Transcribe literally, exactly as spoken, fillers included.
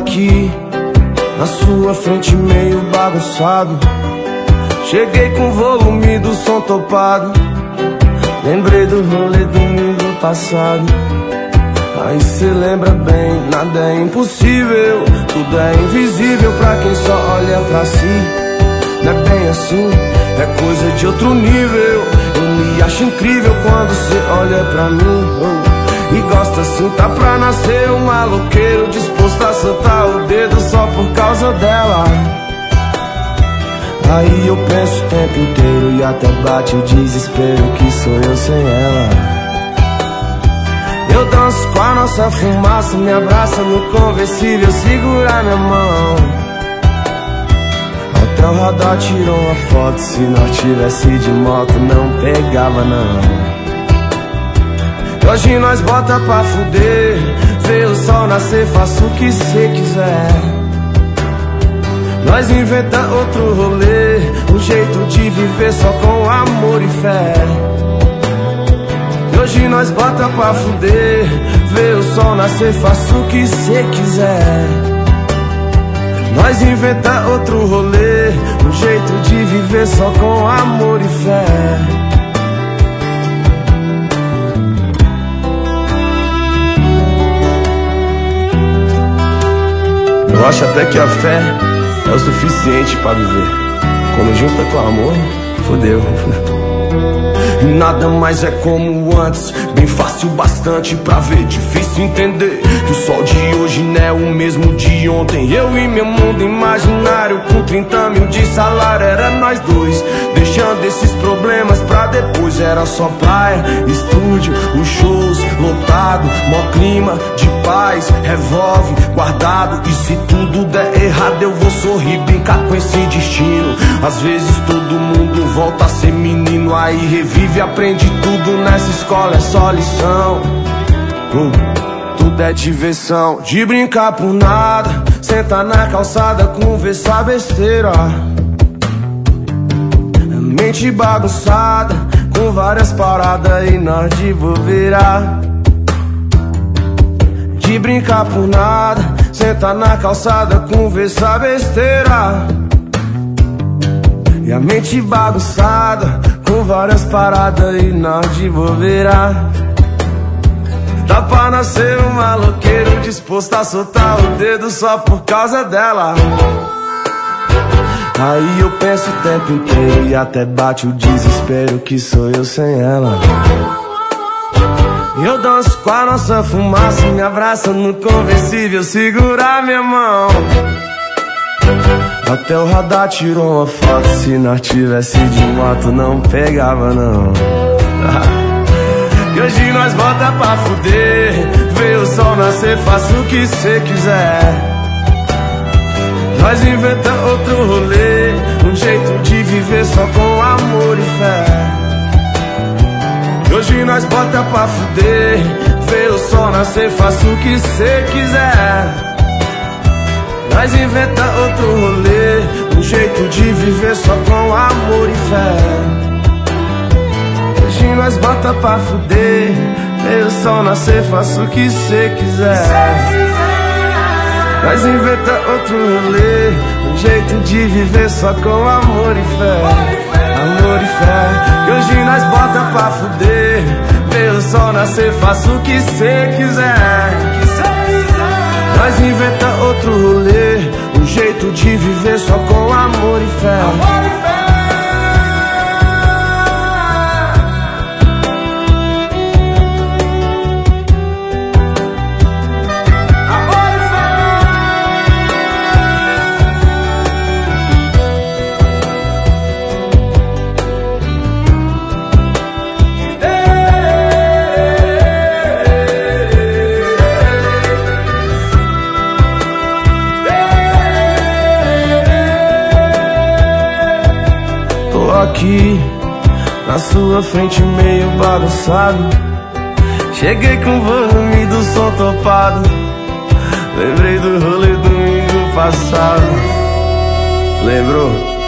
aqui na sua frente meio bagunçado. Cheguei com o volume do som topado. Lembrei do rolê domingo passado. Aí cê lembra bem, nada é impossível, tudo é invisível pra quem só olha pra si. Não é bem assim, é coisa de outro nível. Eu me acho incrível quando cê olha pra mim, oh, e gosta assim, tá pra nascer um maloqueiro disposto a soltar o dedo só por causa dela. Aí eu penso o tempo inteiro e até bate o desespero que sou eu sem ela. Eu danço com a nossa fumaça, me abraça no conversível, segura minha mão. Até o radar tirou uma foto, se nós tivesse de moto não pegava não. E hoje nós bota pra fuder, vê o sol nascer, faça o que cê quiser. Nós inventa outro rolê, um jeito de viver só com amor e fé. Hoje nós bota pra fuder, vê o sol nascer, faça o que cê quiser. Nós inventa outro rolê, um jeito de viver só com amor e fé. Eu acho até que a fé é o suficiente pra viver. Quando junta com amor, fodeu. Nada mais é como antes, bem fácil bastante pra ver, difícil entender que o sol de hoje não é o mesmo de ontem. Eu e meu mundo imaginário com trinta mil de salário, era nós dois, deixando esses problemas pra depois. Era só praia, estúdio, os shows lotado, mó clima de paz, revólver guardado. E se tudo der errado eu vou sorrir, brincar com esse destino. Às vezes todo mundo volta a ser menino, aí revive e aprende tudo nessa escola, é só lição. uh, Tudo é diversão, de brincar por nada, sentar na calçada, conversar besteira. Mente bagunçada, com várias paradas e nós de bobeira. De brincar por nada, sentar na calçada, conversar besteira. E a mente bagunçada, com várias paradas e nós de bobeira. Dá pra nascer um maloqueiro disposto a soltar o dedo só por causa dela. Aí eu penso o tempo inteiro e até bate o desespero que sou eu sem ela. Eu danço com a nossa fumaça, me abraça no conversível, segura minha mão. Até o radar tirou uma foto, se nós tivesse de moto não pegava não. E hoje nós bota pra fuder, vê o sol nascer, faça o que cê quiser. Nós inventa outro rolê, um jeito de viver só com amor e fé. E hoje nós bota pra fuder, vê o sol nascer, faça o que cê quiser. Nós inventa outro rolê, um jeito de viver só com amor e fé. Hoje nós bota pra fuder, vê o sol nascer, faça o que cê quiser. Nós inventa outro rolê, um jeito de viver só com amor e fé. Amor e fé. E hoje nós bota pra fuder, vê o sol nascer, faça o que cê quiser. Nós inventa outro rolê, um jeito de viver só com amor e fé. Amor e fé. Aqui na sua frente meio bagunçado. Cheguei com o volume do som topado. Lembrei do rolê domingo passado. Lembrou?